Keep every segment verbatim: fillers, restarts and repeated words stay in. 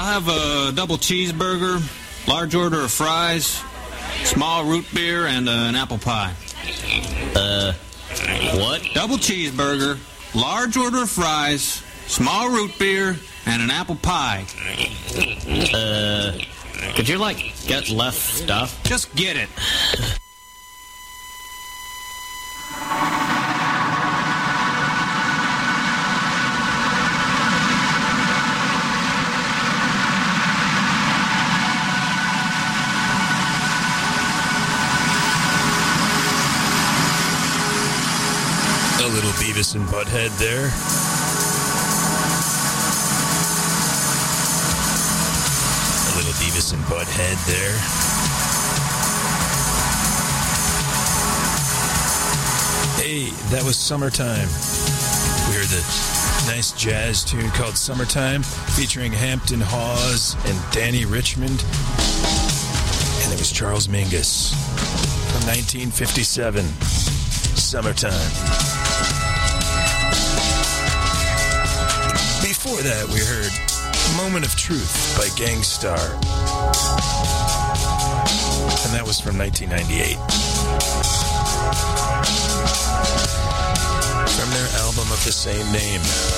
I'll have a double cheeseburger, large order of fries, small root beer, and uh, an apple pie. Uh, what? Double cheeseburger, large order of fries, small root beer, and an apple pie. Uh, could you, like, get less stuff? Just get it. A little Beavis and Butthead there. A little Beavis and Butthead there. Hey, that was Summertime. We heard the nice jazz tune called Summertime, featuring Hampton Hawes and Danny Richmond. And it was Charles Mingus from nineteen fifty-seven. Summertime. Before that, we heard Moment of Truth by Gang Starr. And that was from nineteen ninety-eight. From their album of the same name.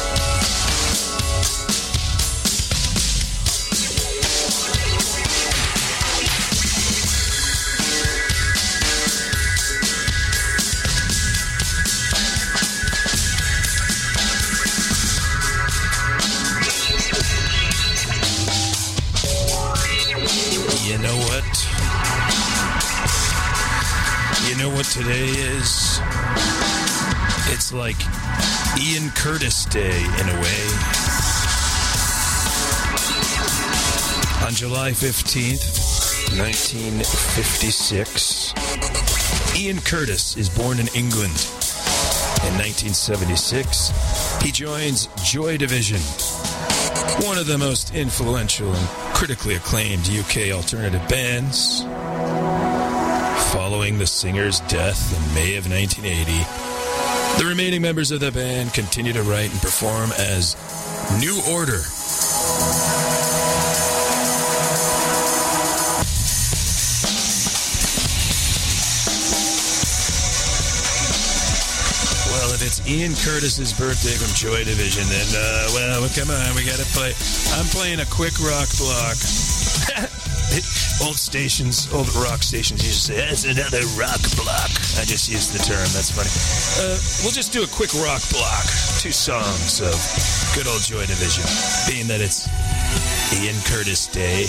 You know what? You know what today is? It's like Ian Curtis Day in a way. On July fifteenth, nineteen fifty-six, Ian Curtis is born in England. In nineteen seventy-six, he joins Joy Division, one of the most influential and critically acclaimed U K alternative bands. Following the singer's death in May of nineteen eighty, the remaining members of the band continue to write and perform as New Order. Well, if it's Ian Curtis's birthday from Joy Division, then, uh, well, come on, we gotta play. I'm playing a quick rock block. Old stations, old rock stations used to say, that's another rock block. I just used the term, that's funny. Uh, we'll just do a quick rock block. Two songs of good old Joy Division, being that it's Ian Curtis Day.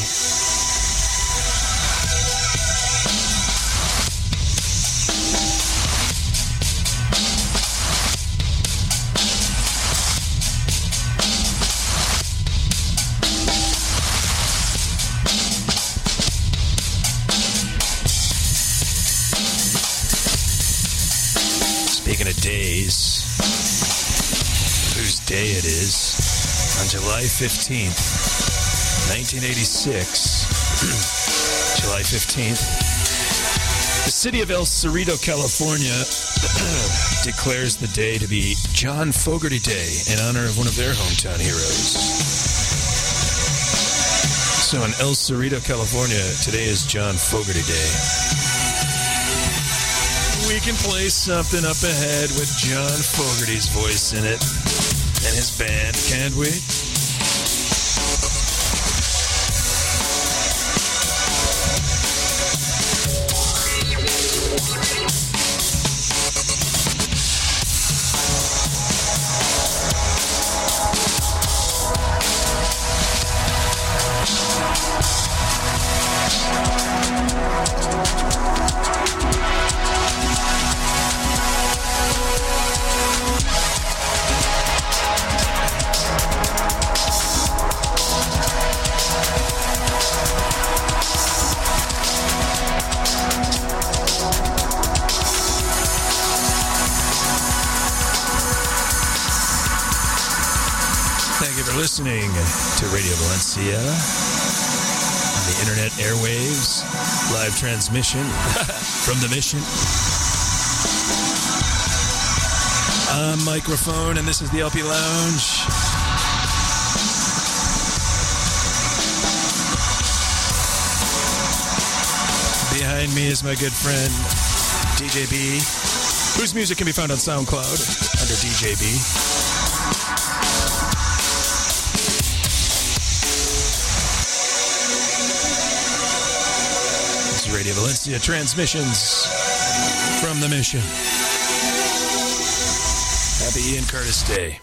Speaking of days, whose day it is, on July fifteenth, nineteen eighty-six, July fifteenth, the city of El Cerrito, California, declares the day to be John Fogerty Day in honor of one of their hometown heroes. So in El Cerrito, California, today is John Fogerty Day. We can play something up ahead with John Fogerty's voice in it and his band, can't we? Listening to Radio Valencia on the internet airwaves, live transmission from the mission. I'm Microphone, and this is the L P Lounge. Behind me is my good friend D J B, whose music can be found on SoundCloud under D J B. This is Radio Valencia transmissions from the mission. Happy Ian Curtis Day.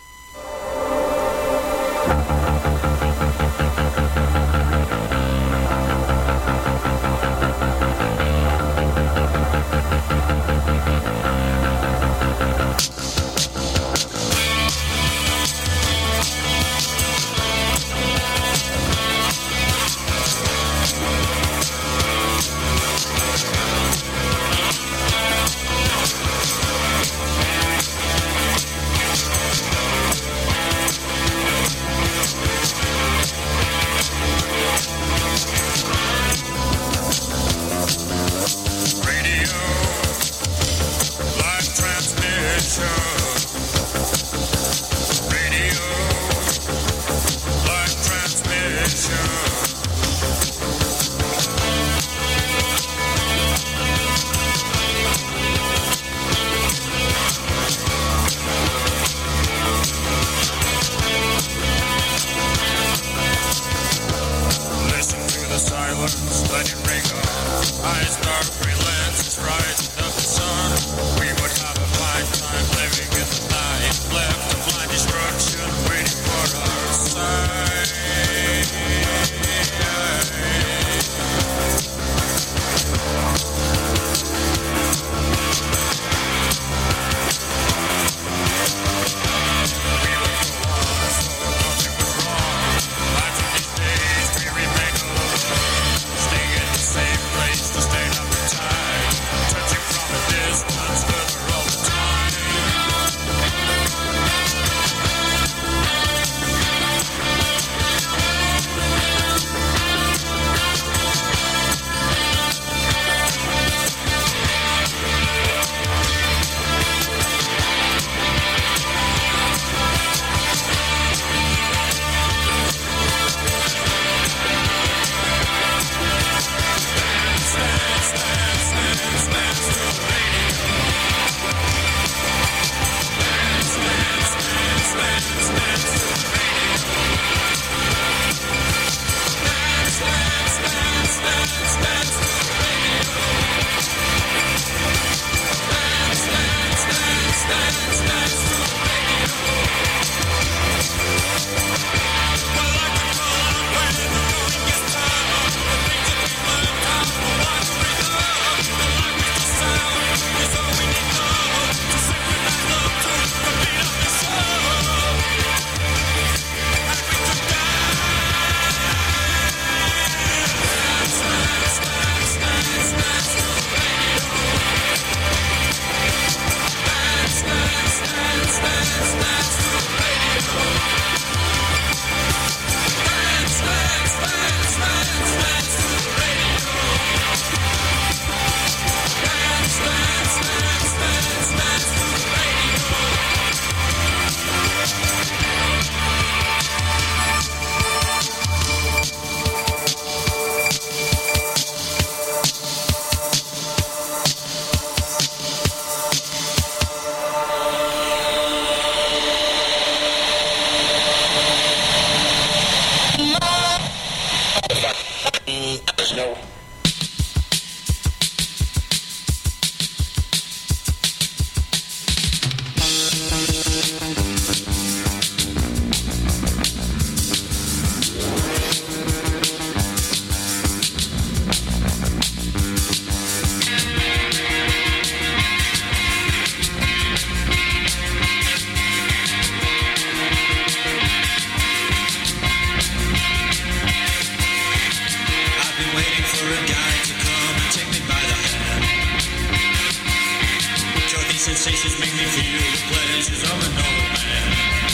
Sensations make me feel the pleasures of another man.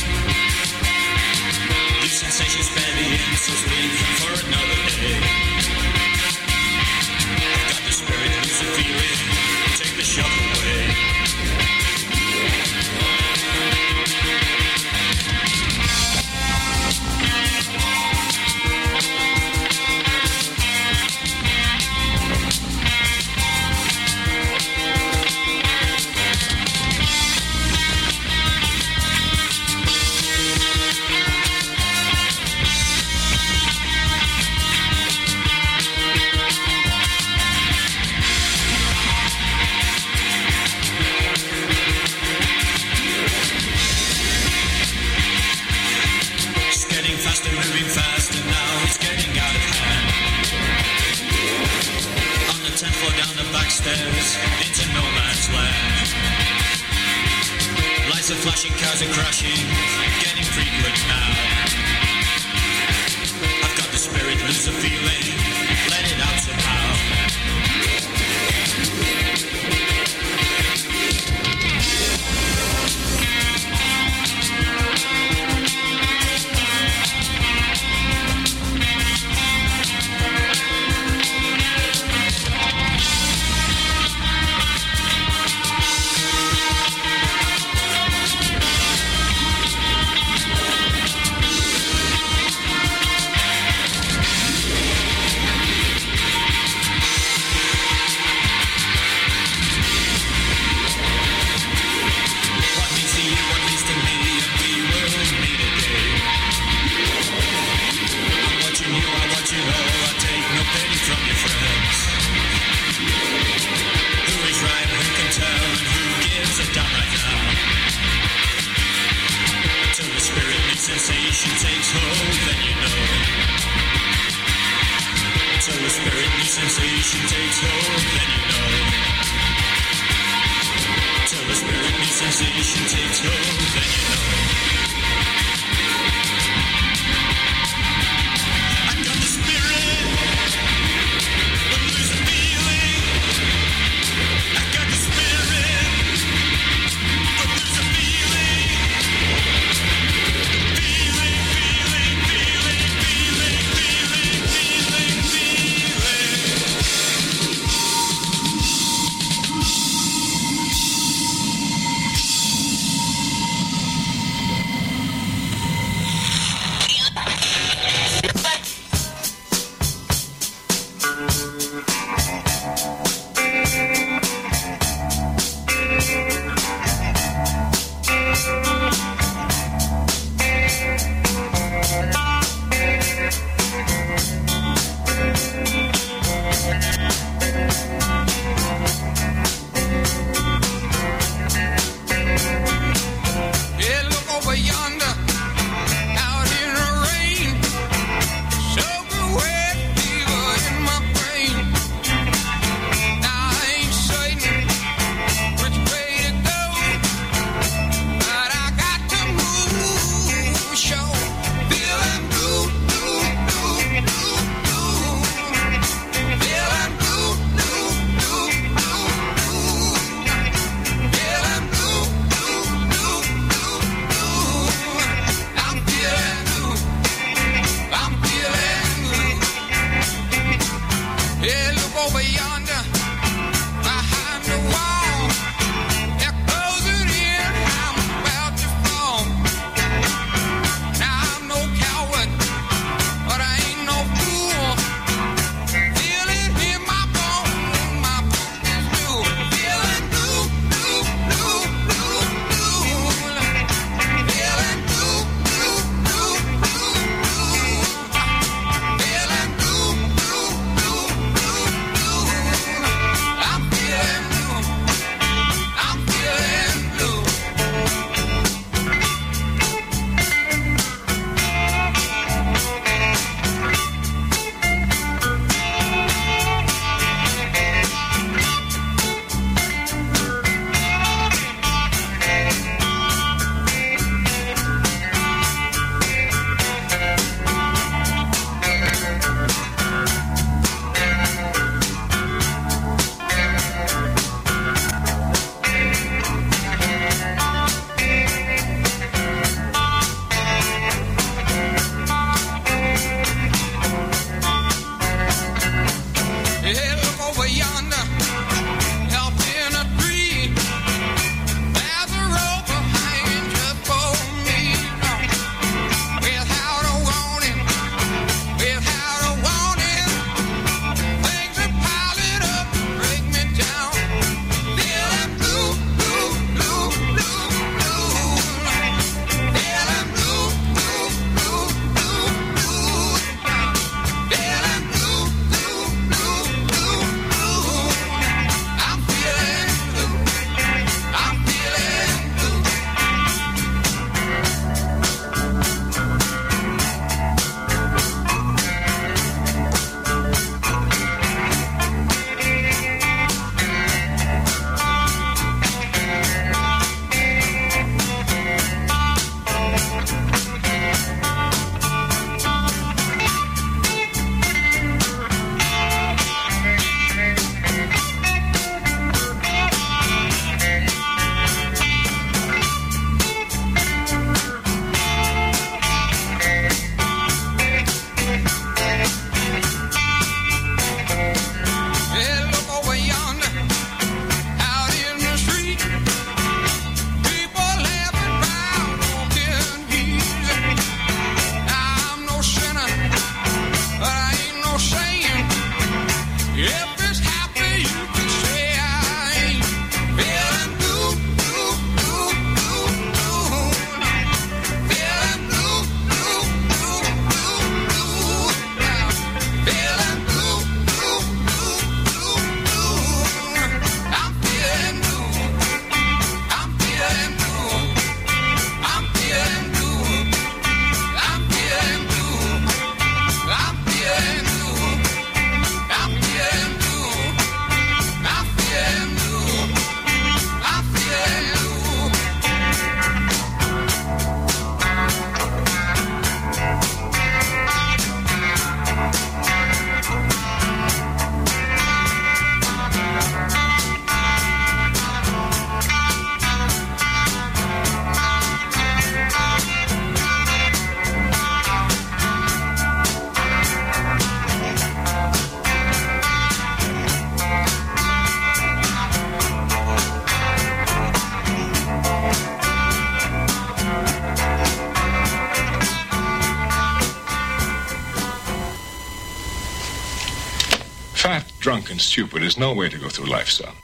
These sensations barely in, so leave them for another day. I've got the spirit, lose the feeling, take the shock away. faster, moving faster now, it's getting out of hand. On the tenth floor down the back stairs, into no man's land. Lights are flashing, cars are crashing, getting frequent now. I've got the spirit, lose the feeling, let it out somehow. Sensation takes hold, then you know. Till the spirit new sensation takes hold, then you know. Till the spirit new sensation takes hold, then you know. I got the spirit, but lose the feeling. I got the spirit, but lose the feeling. Fat, drunk, and stupid is no way to go through life, son.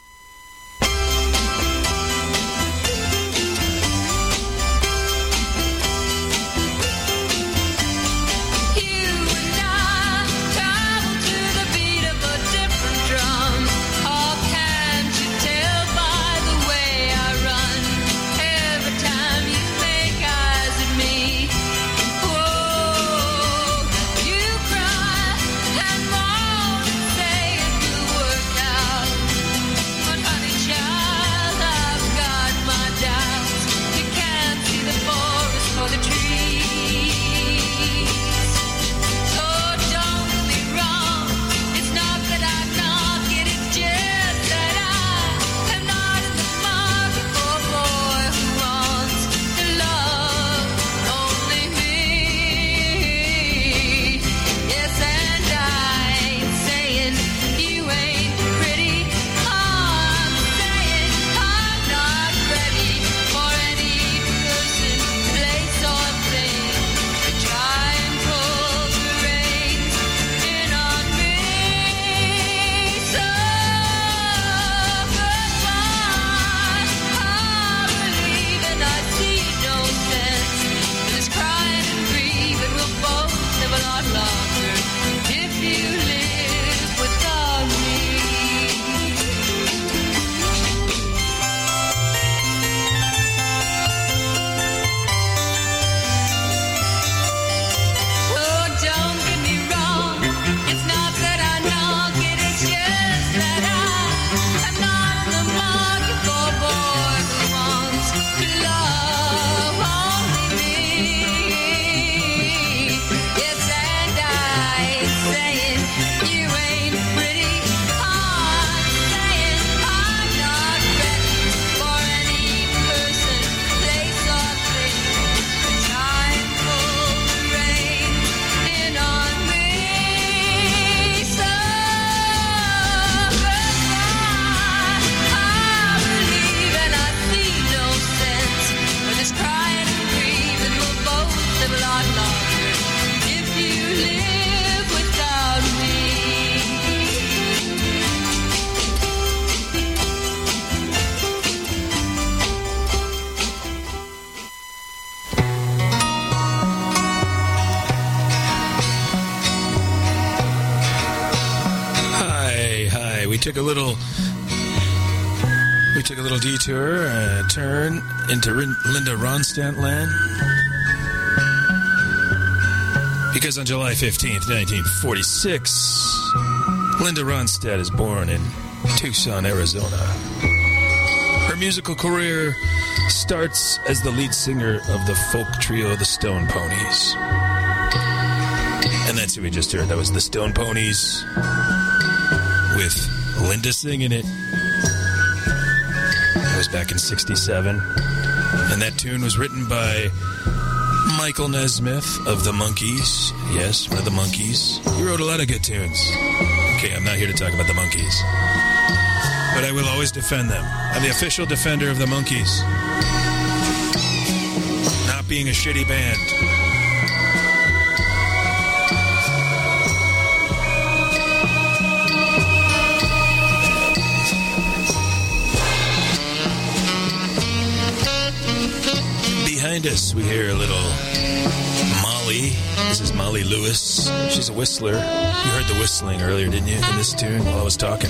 took a little we took a little detour, uh, turn into Rin- Linda Ronstadt land. Because on July fifteenth, nineteen forty-six, Linda Ronstadt is born in Tucson, Arizona. Her musical career starts as the lead singer of the folk trio The Stone Ponies. And that's who we just heard. That was The Stone Ponies with Linda singing it. That was back in sixty-seven. And that tune was written by Michael Nesmith of the Monkees. Yes, one of the Monkees. He wrote a lot of good tunes. Okay, I'm not here to talk about the Monkees. But I will always defend them. I'm the official defender of the Monkees. Not being a shitty band. Behind us, we hear a little Molly. This is Molly Lewis. She's a whistler. You heard the whistling earlier, didn't you, in this tune while I was talking?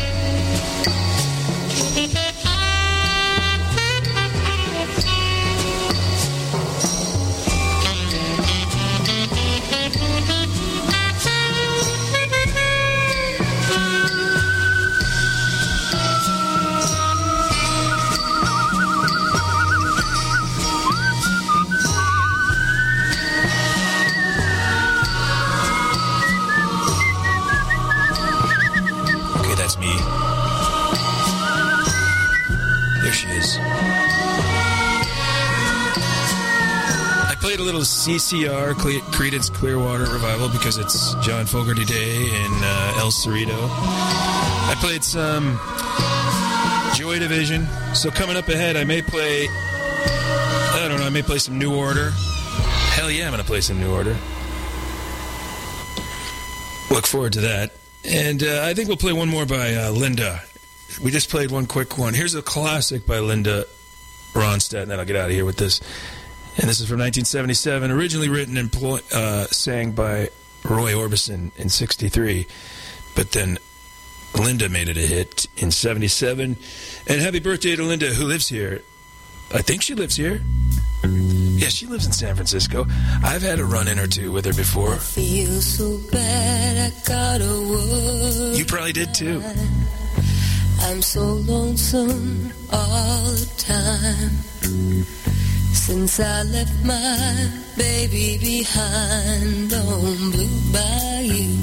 C C R, Creedence Clearwater Revival, because it's John Fogerty Day in uh, El Cerrito. I played some Joy Division. So coming up ahead, I may play, I don't know, I may play some New Order. Hell yeah, I'm going to play some New Order. Look forward to that. And uh, I think we'll play one more by uh, Linda. We just played one quick one. Here's a classic by Linda Ronstadt, and then I'll get out of here with this. And this is from nineteen seventy-seven, originally written and pl- uh, sang by Roy Orbison in sixty-three. But then Linda made it a hit in seventy-seven. And happy birthday to Linda, who lives here. I think she lives here. Yeah, she lives in San Francisco. I've had a run-in or two with her before. I feel so bad, I gotta work. You probably did too. I'm so lonesome all the time. Since I left my baby behind on Blue Bayou.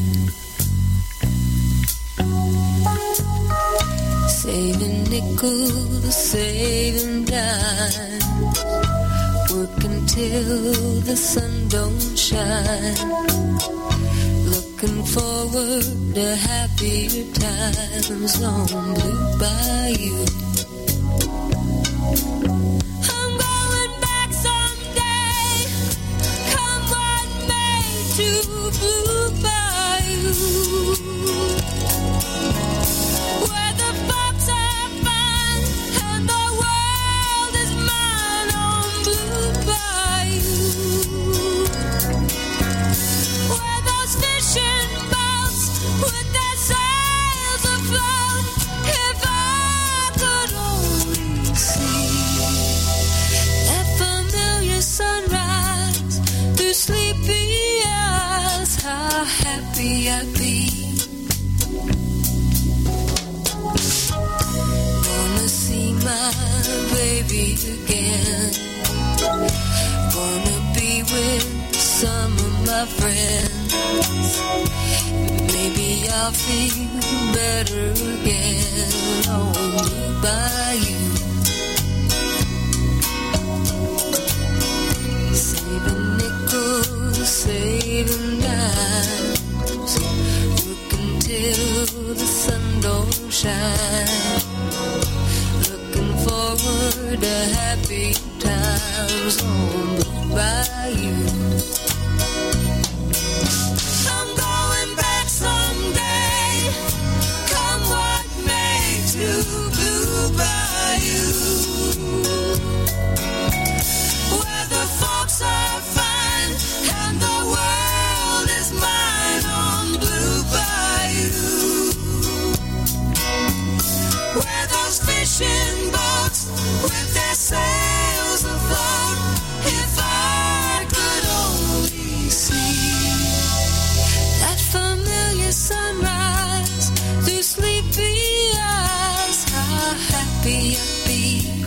Saving nickels, saving dimes. Work until the sun don't shine. Looking forward to happier times on Blue Bayou. I'm going back someday, come what may, to Blue Bayou, where the folks are fine and the world is mine on Blue Bayou, where those fishing boats with their sails afloat. If I could only see that familiar sunrise through sleepy eyes, how happy I'd be. Wanna see my baby again. Wanna be with some of my friends. Maybe I'll feel better again on Blue Bayou. Saving nickels, saving dimes. Work until the sun don't shine. Looking forward to happy times on Blue Bayou. I'm going back someday, come what may, to Blue Bayou, where the folks are fine and the world is mine on Blue Bayou, where those fishing boats with their sails afloat. If I could only see that familiar sunrise through sleepy eyes, how happy I'd be.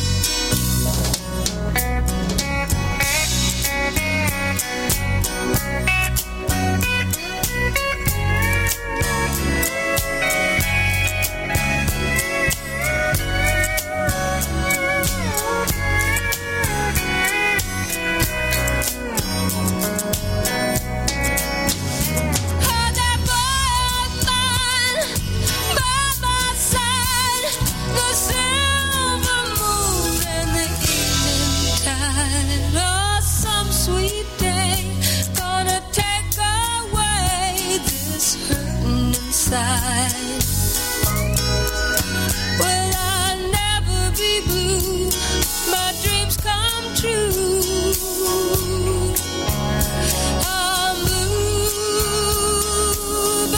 Had that boy of mine by my side, the silver moon and the evening tide. Oh, some sweet day gonna take away this hurting inside. Will I never be blue? My dreams come true. On Blue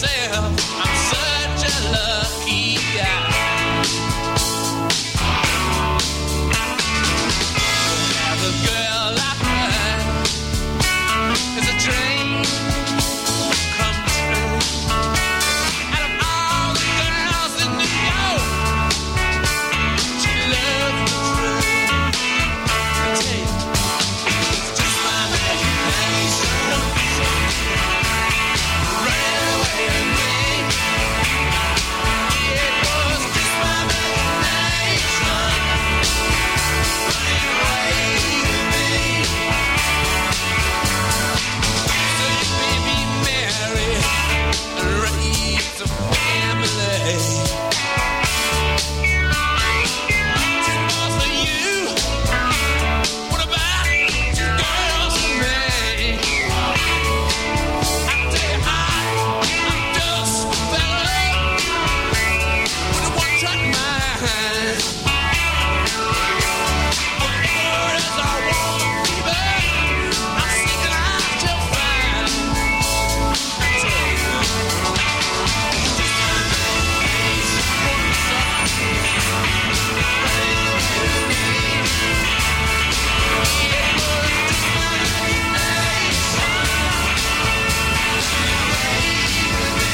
myself, I'm such a lucky guy. Have a girl like mine is a dream come true. Out of all the girls in New York, she loves me true. I tell you, it's just my imagination ran away with me. It was just my imagination running away with me. So you may be married and raise a family. Two boys for you. What about two girls for me? I tell you, I, I'm just a fella with a one-track mind. A word as I walk, baby, I'm seeking out your find. I tell you, it's just my imagination, one song, running away with me. It was just my imagination, running away with me.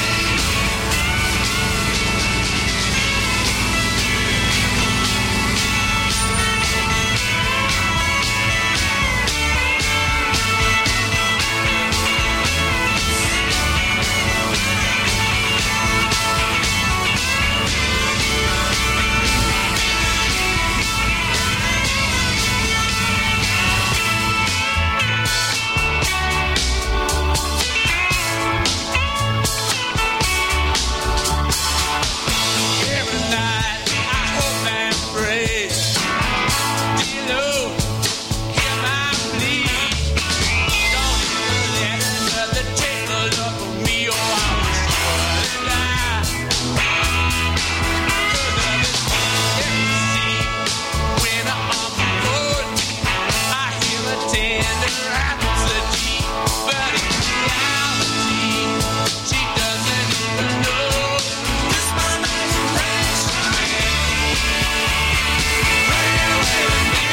Every night I hope and pray, dear Lord, hear my plea. Don't even let another take a look at me, or I will surely die. 'Cause of this every scene, when I'm on the road, I hear a tender rhapsody, but in reality, she doesn't even know. Just my imagination ran away with me.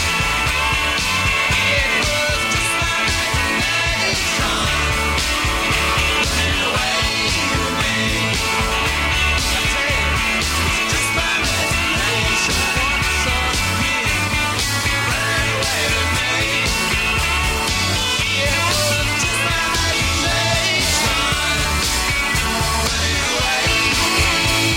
It was just my imagination running away with me. I tell you, it's just my imagination one song again ran away with me. It was just my imagination running away with me.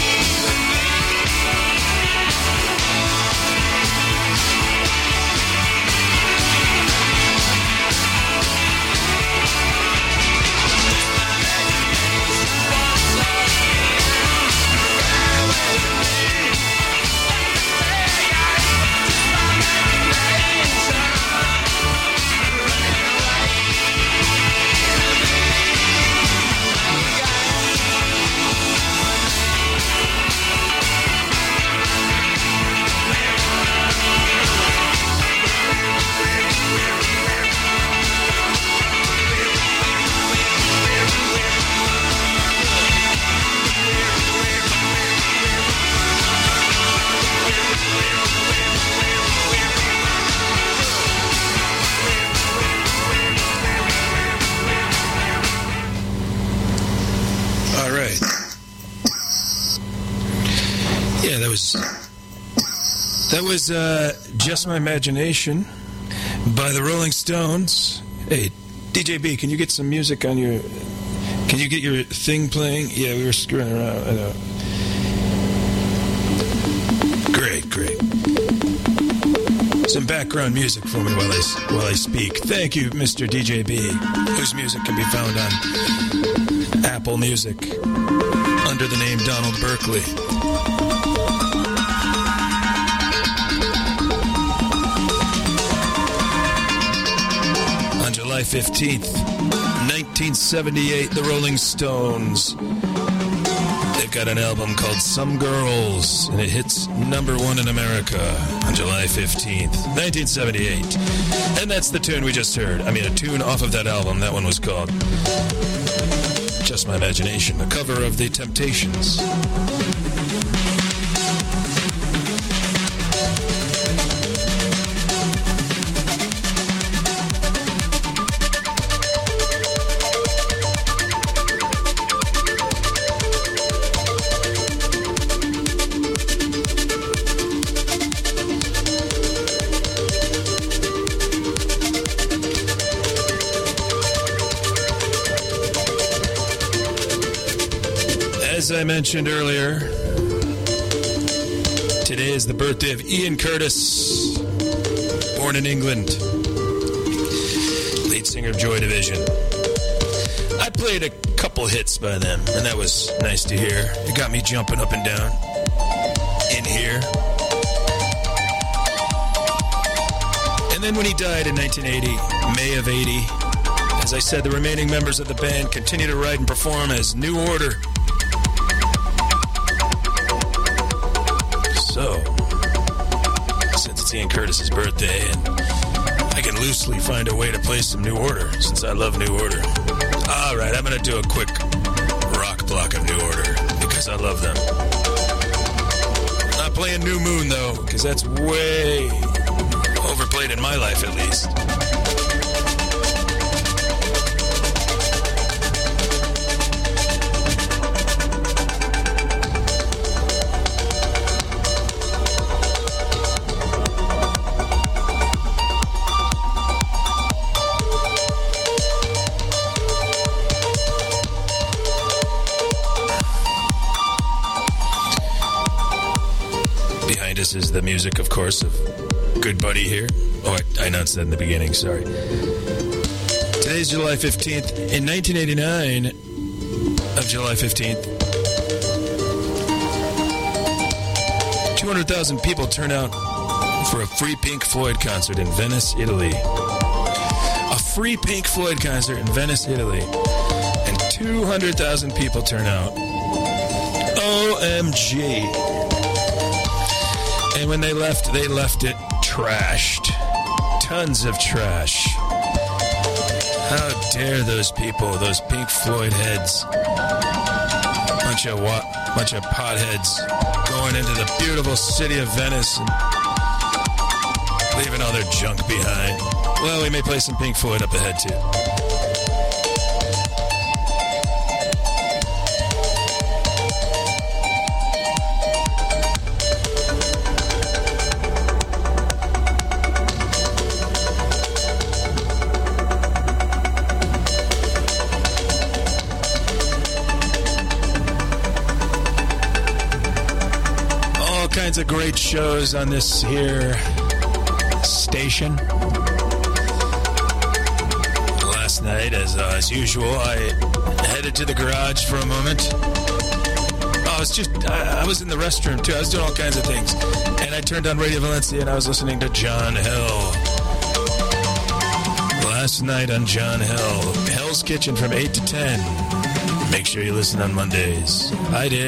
All right. Yeah, that was that was uh, Just My Imagination by the Rolling Stones. Hey, D J B, can you get some music on your? Can you get your thing playing? Yeah, we were screwing around. I know. Great, great. Some background music for me while I while I speak. Thank you, Mister D J B, whose music can be found on Apple Music under the name Donald Berkeley. On July fifteenth, nineteen seventy-eight, the Rolling Stones, they've got an album called Some Girls, and it hits number one in America on July fifteenth, nineteen seventy-eight. And that's the tune we just heard. I mean, a tune off of that album. That one was called Just just my imagination. A cover of The Temptations. As I mentioned earlier, today is the birthday of Ian Curtis, born in England, lead singer of Joy Division. I played a couple hits by them, and that was nice to hear. It got me jumping up and down in here. And then when he died in nineteen eighty, May of eighty, as I said, the remaining members of the band continue to write and perform as New Order. So, since it's Ian Curtis's birthday, and I can loosely find a way to play some New Order, since I love New Order. All right, I'm going to do a quick rock block of New Order, because I love them. Not playing New Moon, though, because that's way overplayed in my life, at least. This is the music, of course, of Good Buddy here. Oh, I, I announced that in the beginning, sorry. Today's July fifteenth. In nineteen eighty-nine, of July fifteenth, two hundred thousand people turn out for a free Pink Floyd concert in Venice, Italy. A free Pink Floyd concert in Venice, Italy. And two hundred thousand people turn out. O M G. And when they left, they left it trashed. Tons of trash. How dare those people, those Pink Floyd heads. Bunch of wa- bunch of potheads going into the beautiful city of Venice and leaving all their junk behind. Well, we may play some Pink Floyd up ahead, too. Kinds of great shows on this here station. Last night, as uh, as usual, I headed to the garage for a moment. Oh, I was just I, I was in the restroom too. I was doing all kinds of things, and I turned on Radio Valencia and I was listening to John Hill. Last night on John Hill, Hell's Kitchen from eight to ten. Make sure you listen on Mondays. I did.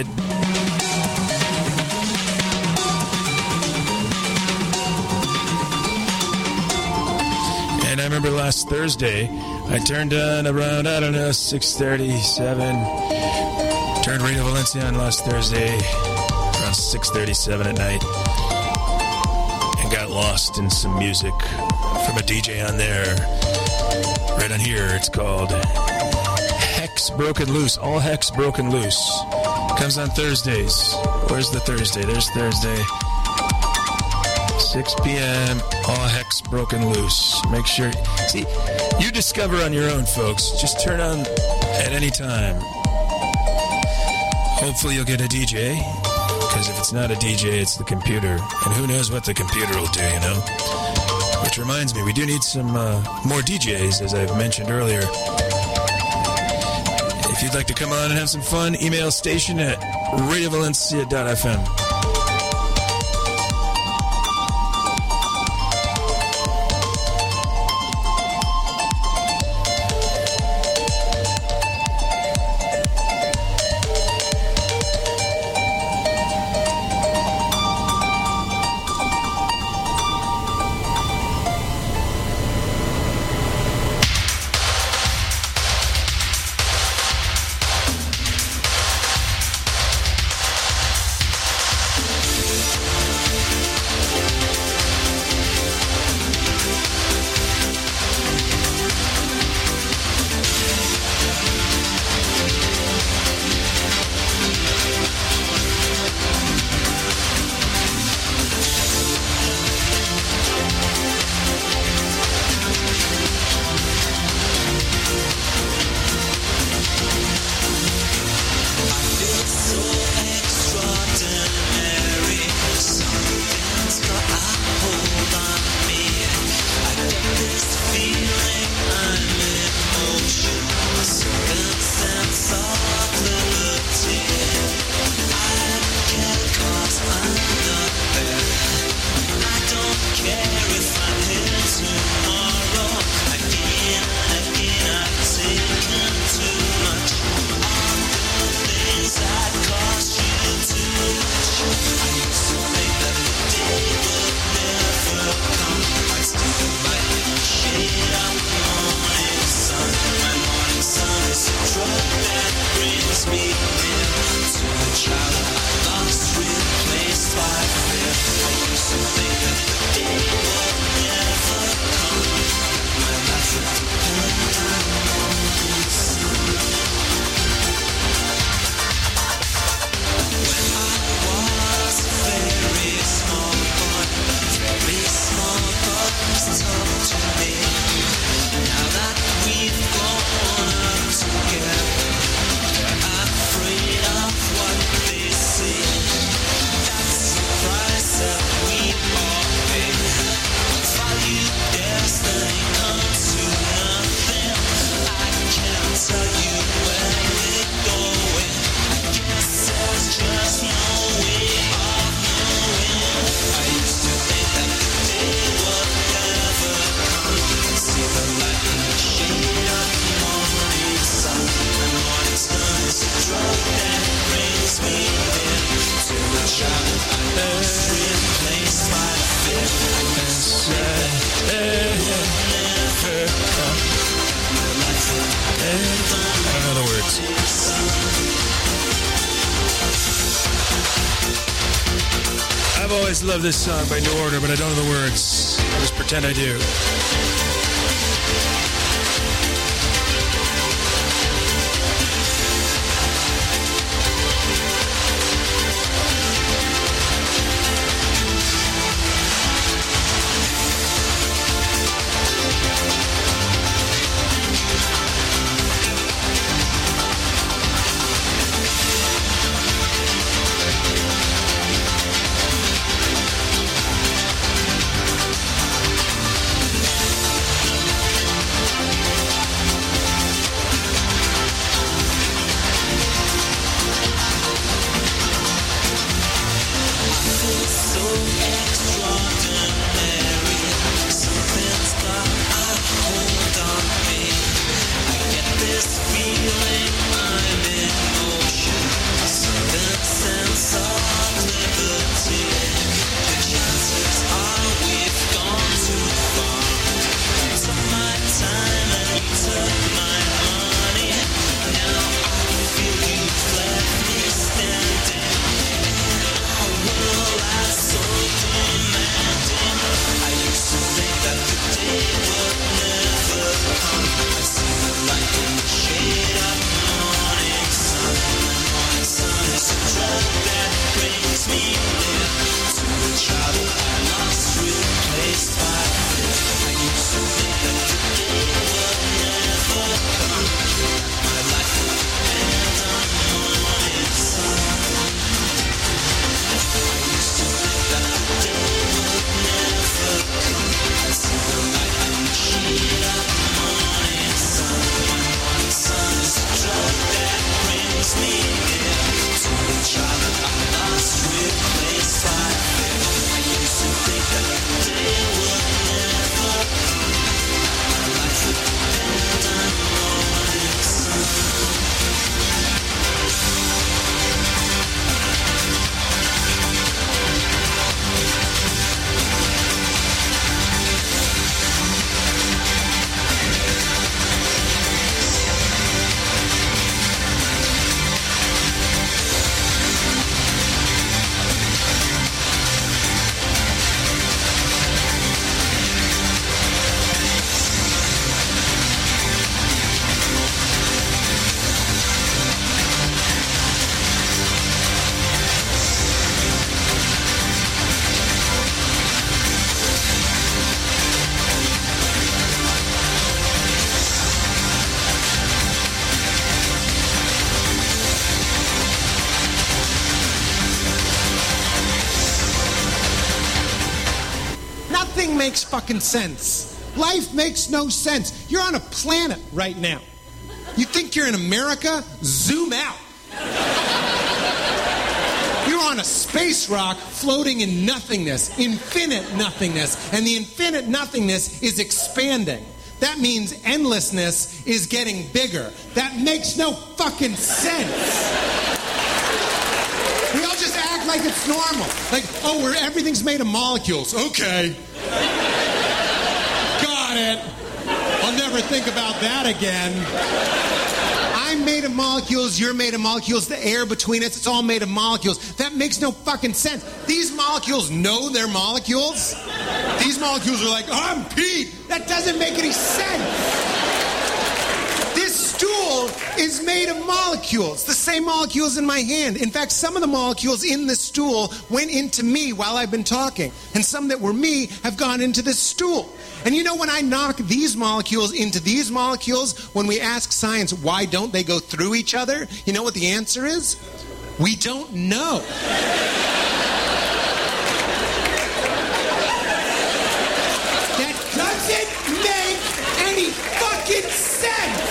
And I remember last Thursday, I turned on around, I don't know, six thirty-seven. Turned Radio Valencia on last Thursday around six thirty-seven at night. And got lost in some music from a D J on there. Right on here, it's called Hex Broken Loose. All Hex Broken Loose. Comes on Thursdays. Where's the Thursday? There's Thursday. six p.m. All Hex Broken Loose. Make sure... See, you discover on your own, folks. Just turn on at any time. Hopefully you'll get a D J. Because if it's not a D J, it's the computer. And who knows what the computer will do, you know? Which reminds me, we do need some uh, more D Js, as I've mentioned earlier. If you'd like to come on and have some fun, email station at radio valencia dot f m. I've always loved this song by New Order, but I don't know the words. I'll just pretend I do. Makes fucking sense. Life makes no sense. You're on a planet right now. You think you're in America? Zoom out. You're on a space rock floating in nothingness, infinite nothingness, and the infinite nothingness is expanding. That means endlessness is getting bigger. That makes no fucking sense. We all just act like it's normal. Like, oh, we're, everything's made of molecules. Okay. Got it. I'll never think about that again. I'm made of molecules, you're made of molecules, the air between us, it's all made of molecules. That makes no fucking sense. These molecules know they're molecules. These molecules are like, oh, I'm Pete. That doesn't make any sense. This stool is made of molecules, the same molecules in my hand. In fact, some of the molecules in this stool went into me while I've been talking, and some that were me have gone into this stool. And you know, when I knock these molecules into these molecules, when we ask science why don't they go through each other, you know what the answer is? We don't know. That doesn't make any fucking sense!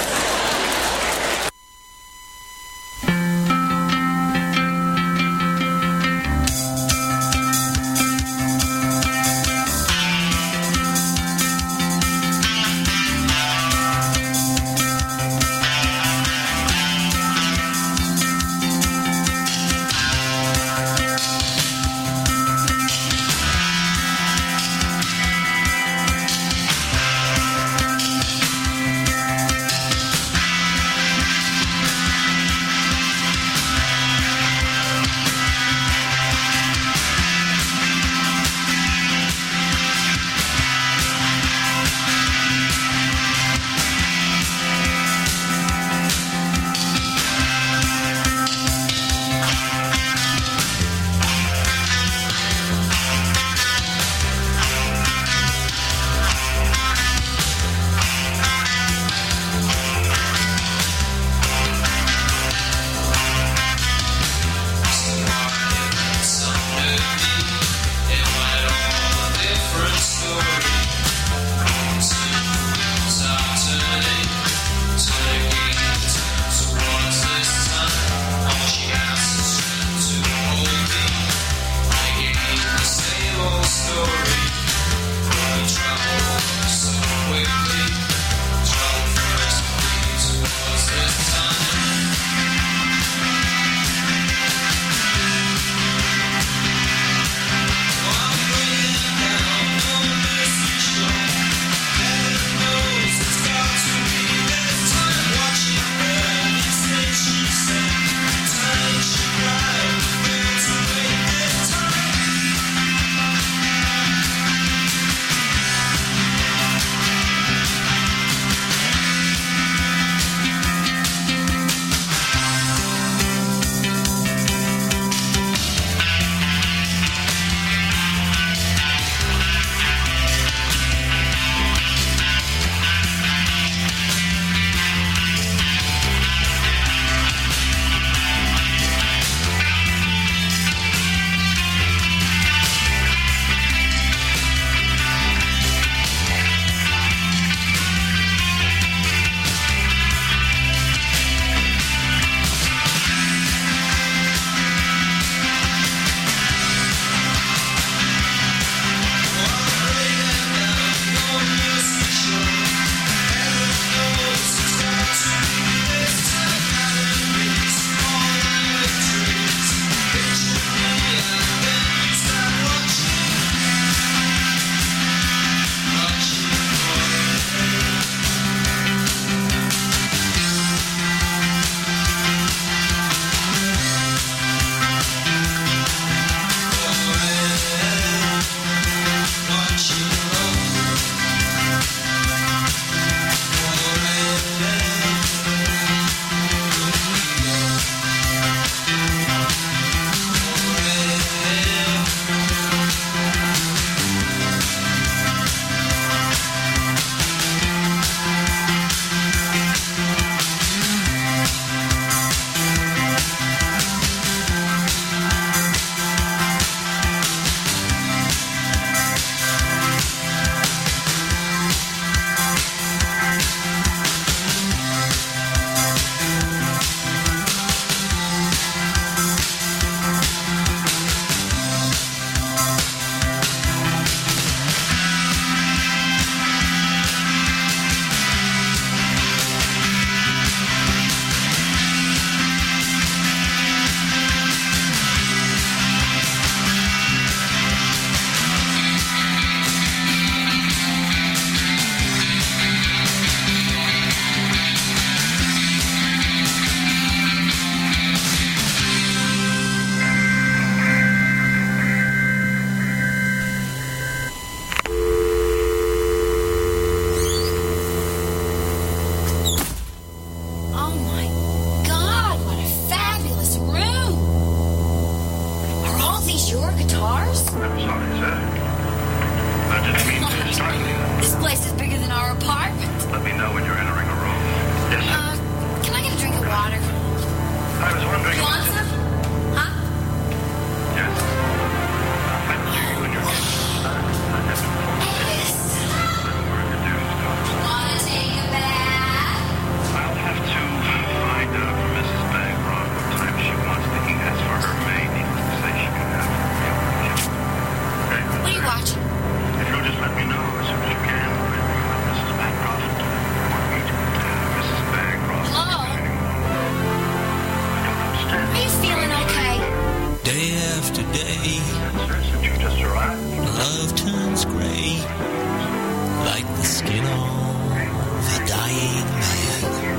I'm sorry, sir. I didn't mean to startle you. This place is bigger than our apartment. Let me know when you're entering a room. Yes, sir. Uh, can I get a drink of water? I was wondering... You want some? Huh? Yes. I will see you when you're in. I have to perform a test. I'm worried to do stuff. Wanna take a bath? I'll have to find out from Missus Bancroft what time she wants to eat. As for her maid, needless to say, she can have her meal in the kitchen. Okay, What are you watching? if you'll just let me know as soon as you can when you and Missus Bancroft want me to. Missus Bancroft. Hello? I don't understand. Are you feeling okay? Day after day, Sir, since you just arrived. love turns gray, like the skin of a dying man.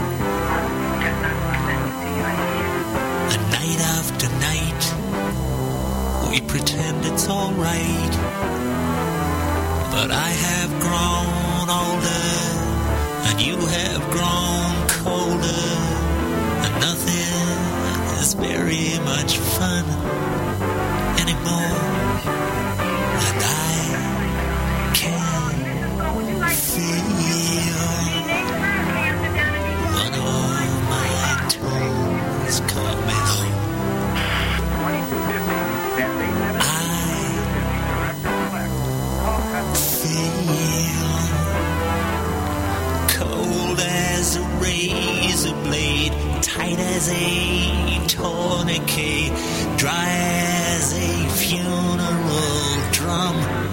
And night after night, we pretend it's alright. But I have grown older, and you have grown colder, and nothing is very much fun anymore. And I can feel one of my toes coming home. I feel cold as a razor blade, tight as a tourniquet, dry as a funeral drum.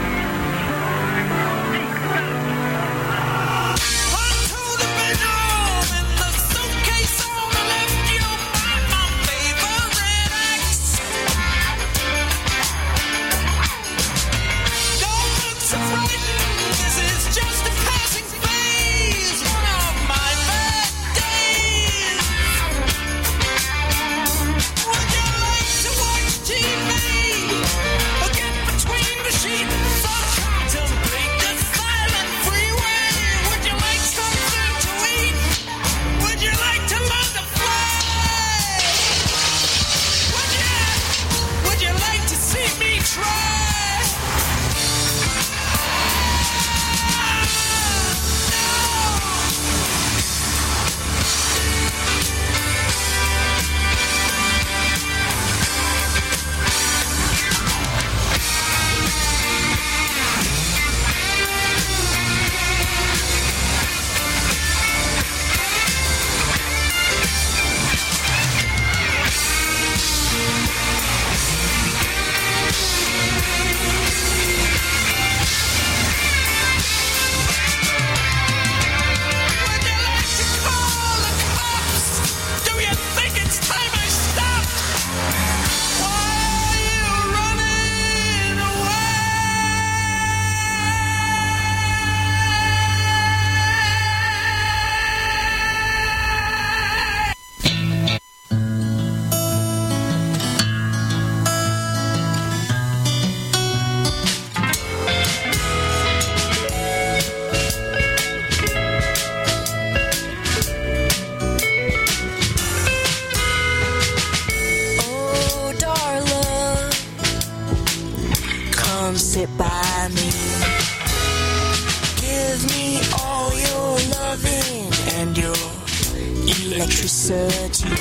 sit by me. Give me all your loving and your electricity.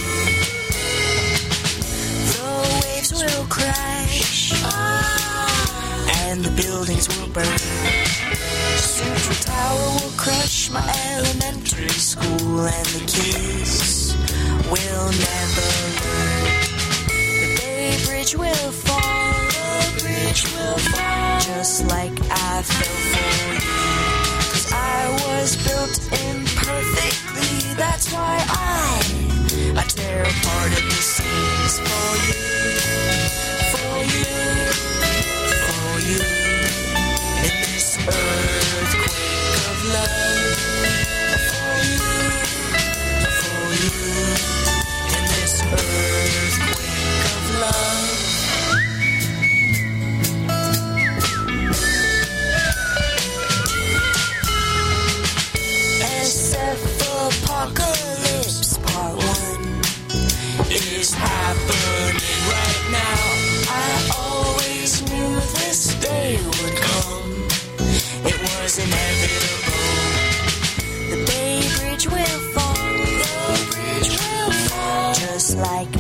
The waves will crash and the buildings will burn. Central Tower will crush my elementary school, and the kids will never learn. The Bay Bridge will fall, the bridge will fall, just like I fell for you. 'Cause I was built imperfectly, that's why I, I tear apart at the seams for you, for you, for you. In this earthquake of love, for you, for you. In this earthquake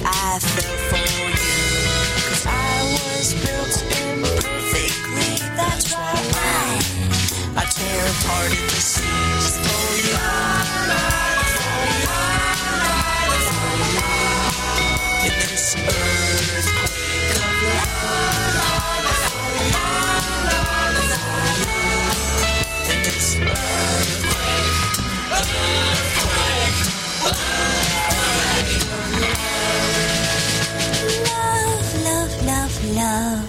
I fell for you. 'Cause I was built imperfectly. That's why I, I tear apart at the seams for you. In this earthquake of love. In this earthquake, earthquake, earthquake. Love, love, love, love.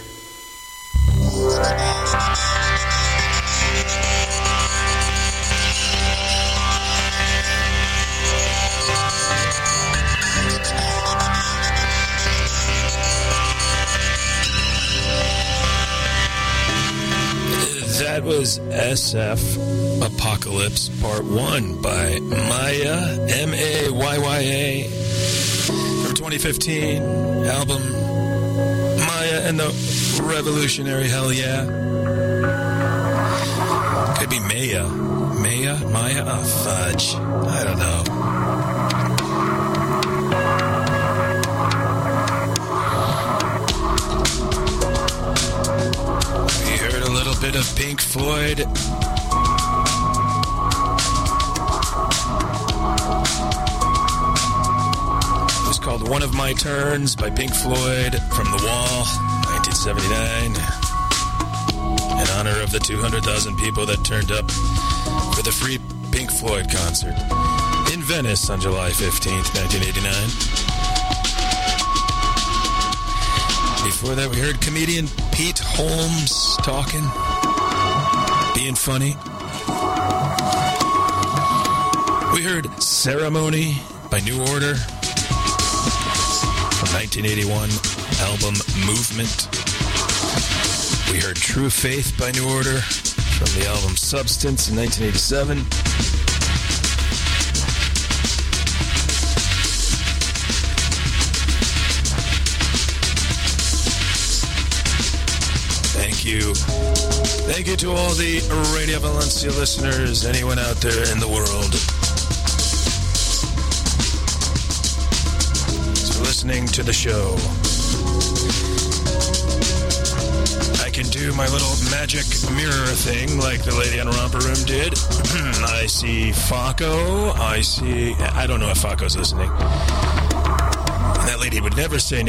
That was S F Apocalypse Part one by Maya, M A Y Y A, from twenty fifteen album Maya and the Revolutionary Hell Yeah. Could be Maya. Maya? Maya? Oh, fudge. I don't know. We heard a little bit of Pink Floyd. It was called One of My Turns by Pink Floyd from The Wall, nineteen seventy-nine. In honor of the two hundred thousand people that turned up for the free Pink Floyd concert in Venice on July fifteenth, nineteen eighty-nine. Before that, we heard comedian Pete Holmes talking, being funny. We heard Ceremony by New Order from nineteen eighty-one album Movement. We heard True Faith by New Order from the album Substance in nineteen eighty-seven. Thank you. Thank you to all the Radio Valencia listeners, anyone out there in the world, for listening to the show. I can do my little magic mirror thing like the lady on Romper Room did. I see Faco. I see... I don't know if Faco's listening. And that lady would never say